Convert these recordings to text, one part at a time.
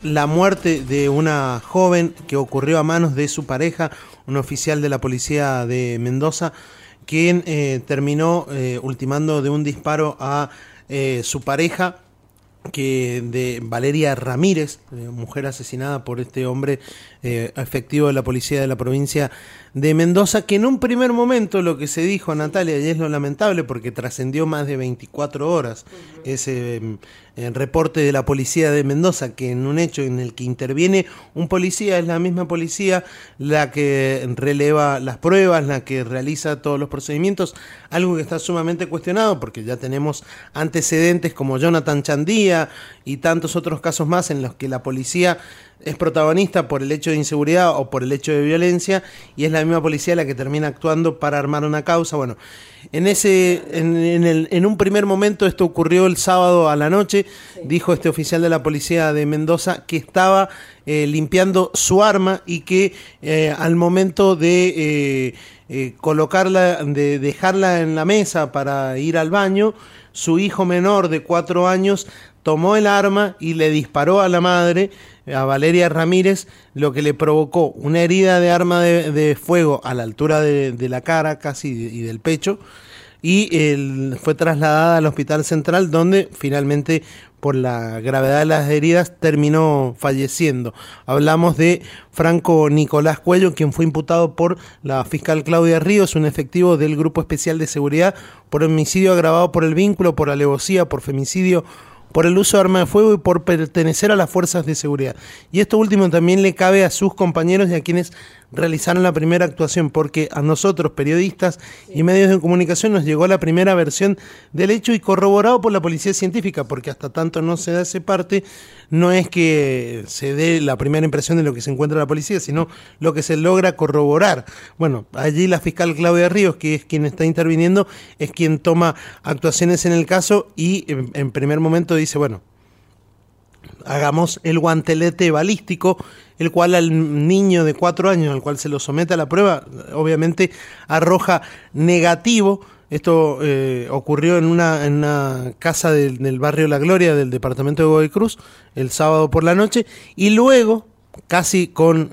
la muerte de una joven que ocurrió a manos de su pareja, un oficial de la policía de Mendoza, quien terminó ultimando de un disparo a su pareja, de Valeria Ramírez, mujer asesinada por este hombre efectivo de la policía de la provincia de Mendoza, que en un primer momento lo que se dijo, Natalia, y es lo lamentable porque trascendió más de 24 horas ese reporte de la policía de Mendoza, que en un hecho en el que interviene un policía, es la misma policía la que releva las pruebas, la que realiza todos los procedimientos, algo que está sumamente cuestionado porque ya tenemos antecedentes como Jonathan Chandía y tantos otros casos más en los que la policía es protagonista por el hecho de inseguridad o por el hecho de violencia, y es la misma policía la que termina actuando para armar una causa. Bueno, en un primer momento esto ocurrió el sábado a la noche. Sí. Dijo este oficial de la policía de Mendoza que estaba limpiando su arma y que al momento de colocarla, de dejarla en la mesa para ir al baño, su hijo menor de 4 años tomó el arma y le disparó a la madre, a Valeria Ramírez, lo que le provocó una herida de arma de fuego a la altura de la cara casi y del pecho, y fue trasladada al Hospital Central, donde finalmente por la gravedad de las heridas terminó falleciendo. Hablamos de Franco Nicolás Cuello, quien fue imputado por la fiscal Claudia Ríos, un efectivo del Grupo Especial de Seguridad, por homicidio agravado por el vínculo, por alevosía, por femicidio, por el uso de arma de fuego y por pertenecer a las fuerzas de seguridad. Y esto último también le cabe a sus compañeros y a quienes realizaron la primera actuación, porque a nosotros, periodistas y medios de comunicación, nos llegó la primera versión del hecho y corroborado por la policía científica, porque hasta tanto no se da ese parte, no es que se dé la primera impresión de lo que se encuentra la policía, sino lo que se logra corroborar. Bueno, allí la fiscal Claudia Ríos, que es quien está interviniendo, es quien toma actuaciones en el caso y en primer momento dice, bueno, hagamos el guantelete balístico, el cual al niño de 4 años, al cual se lo somete a la prueba, obviamente arroja negativo. Esto ocurrió en una casa del barrio La Gloria del departamento de Godoy Cruz el sábado por la noche, y luego, casi con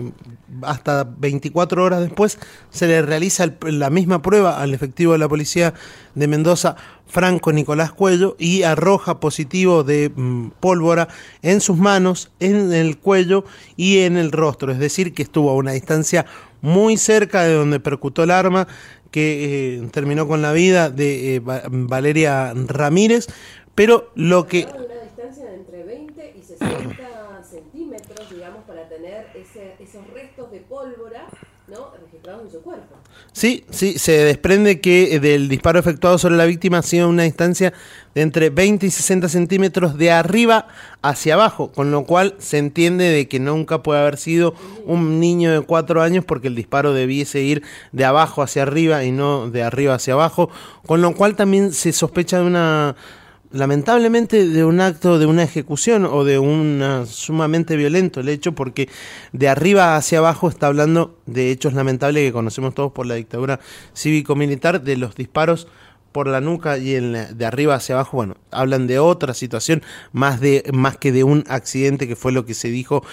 hasta 24 horas después, se le realiza la misma prueba al efectivo de la policía de Mendoza, Franco Nicolás Cuello, y arroja positivo de pólvora en sus manos, en el cuello y en el rostro. Es decir, que estuvo a una distancia muy cerca de donde percutó el arma, que terminó con la vida de Valeria Ramírez, pero lo que... Una distancia de entre 20 y 60 centímetros, digamos, para tener esos restos de pólvora, ¿no?, registrados en su cuerpo. Sí, se desprende que del disparo efectuado sobre la víctima ha sido una distancia de entre 20 y 60 centímetros de arriba hacia abajo, con lo cual se entiende de que nunca puede haber sido un niño de 4 años, porque el disparo debiese ir de abajo hacia arriba y no de arriba hacia abajo, con lo cual también se sospecha de lamentablemente de un acto, de una ejecución o de una sumamente violento el hecho, porque de arriba hacia abajo está hablando de hechos lamentables que conocemos todos por la dictadura cívico-militar, de los disparos por la nuca y de arriba hacia abajo. Bueno, hablan de otra situación más que de un accidente, que fue lo que se dijo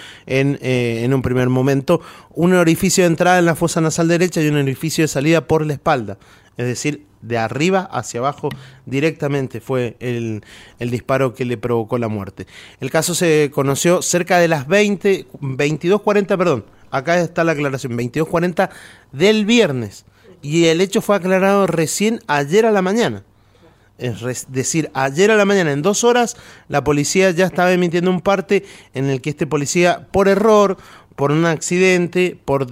en un primer momento. Un orificio de entrada en la fosa nasal derecha y un orificio de salida por la espalda, es decir, de arriba hacia abajo directamente fue el disparo que le provocó la muerte. El caso se conoció cerca de las 22:40, perdón, acá está la aclaración, 22:40 del viernes, y el hecho fue aclarado recién ayer a la mañana. Es decir, ayer a la mañana, en 2 horas, la policía ya estaba emitiendo un parte en el que este policía, por error, por un accidente, por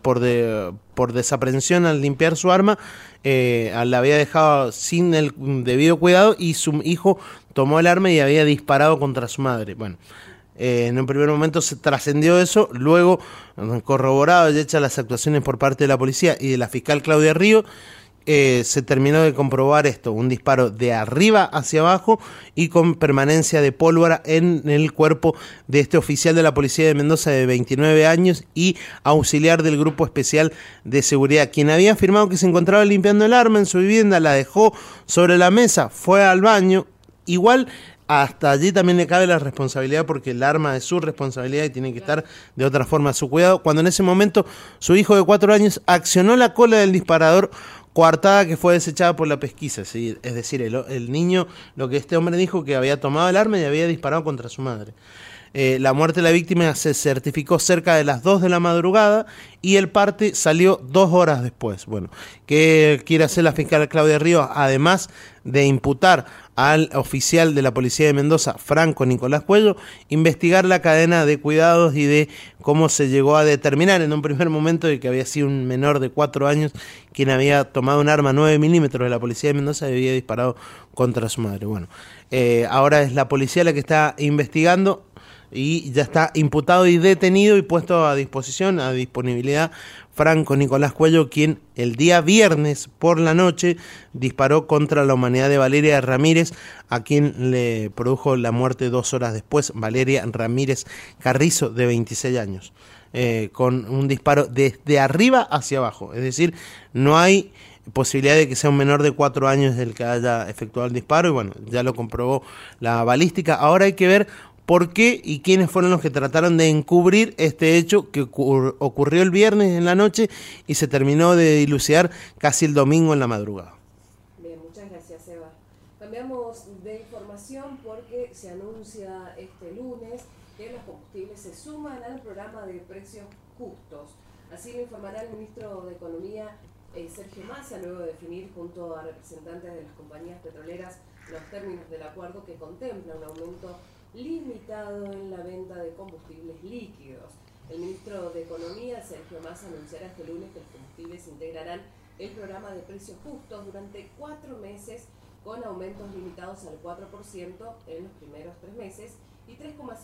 desaprensión al limpiar su arma, la había dejado sin el debido cuidado, y su hijo tomó el arma y había disparado contra su madre. Bueno, en un primer momento se trascendió eso, luego, corroborado y hechas las actuaciones por parte de la policía y de la fiscal Claudia Ríos, se terminó de comprobar esto, un disparo de arriba hacia abajo y con permanencia de pólvora en el cuerpo de este oficial de la policía de Mendoza de 29 años y auxiliar del Grupo Especial de Seguridad, quien había afirmado que se encontraba limpiando el arma en su vivienda, la dejó sobre la mesa, fue al baño. Igual hasta allí también le cabe la responsabilidad porque el arma es su responsabilidad y tiene que estar de otra forma a su cuidado. Cuando en ese momento su hijo de 4 años accionó la cola del disparador, coartada que fue desechada por la pesquisa. ¿Sí? Es decir, el niño, lo que este hombre dijo, que había tomado el arma y había disparado contra su madre. La muerte de la víctima se certificó cerca de las 2 de la madrugada y el parte salió 2 horas después. Bueno, ¿qué quiere hacer la fiscal Claudia Ríos? Además de imputar al oficial de la policía de Mendoza, Franco Nicolás Cuello, investigar la cadena de cuidados y de cómo se llegó a determinar en un primer momento de que había sido un menor de 4 años quien había tomado un arma 9 milímetros de la policía de Mendoza y había disparado contra su madre. Bueno, ahora es la policía la que está investigando y ya está imputado y detenido y puesto a disposición, a disponibilidad, Franco Nicolás Cuello, quien el día viernes por la noche disparó contra la humanidad de Valeria Ramírez, a quien le produjo la muerte 2 horas después, Valeria Ramírez Carrizo, de 26 años, con un disparo desde arriba hacia abajo, es decir, no hay posibilidad de que sea un menor de 4 años el que haya efectuado el disparo, y bueno, ya lo comprobó la balística. Ahora hay que ver por qué y quiénes fueron los que trataron de encubrir este hecho que ocurrió el viernes en la noche y se terminó de dilucidar casi el domingo en la madrugada. Bien, muchas gracias, Eva. Cambiamos de información porque se anuncia este lunes que los combustibles se suman al programa de precios justos. Así lo informará el ministro de Economía, Sergio Massa, luego de definir junto a representantes de las compañías petroleras los términos del acuerdo que contempla un aumento limitado en la venta de combustibles líquidos. El ministro de Economía, Sergio Massa, anunciará este lunes que los combustibles integrarán el programa de precios justos durante 4 meses con aumentos limitados al 4% en los primeros 3 meses y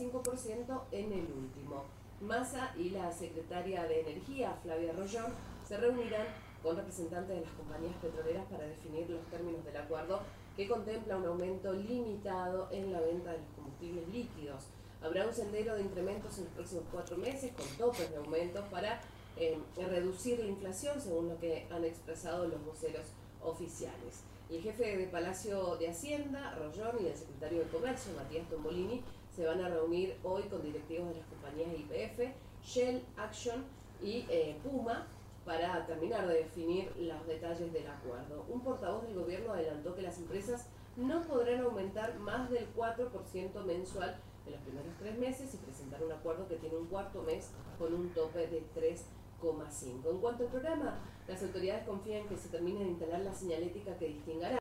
3,5% en el último. Massa y la secretaria de Energía, Flavia Rollón, se reunirán con representantes de las compañías petroleras para definir los términos del acuerdo que contempla un aumento limitado en la venta de los combustibles líquidos. Habrá un sendero de incrementos en los próximos 4 meses con topes de aumentos para reducir la inflación, según lo que han expresado los voceros oficiales. El jefe de Palacio de Hacienda, Rollón, y el secretario de Comercio, Matías Tombolini, se van a reunir hoy con directivos de las compañías YPF, Shell, Action y Puma, para terminar de definir los detalles del acuerdo. Un portavoz del gobierno adelantó que las empresas no podrán aumentar más del 4% mensual en los primeros 3 meses y presentar un acuerdo que tiene un cuarto mes con un tope de 3,5. En cuanto al programa, las autoridades confían que se termine de instalar la señalética que distingará